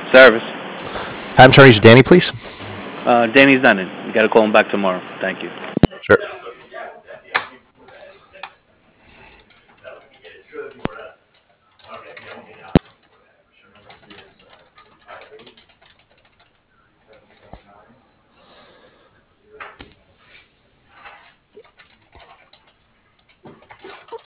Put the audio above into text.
Service. I'm trying to reach Danny, please. Danny's done it. You got to call him back tomorrow. Thank you. Sure.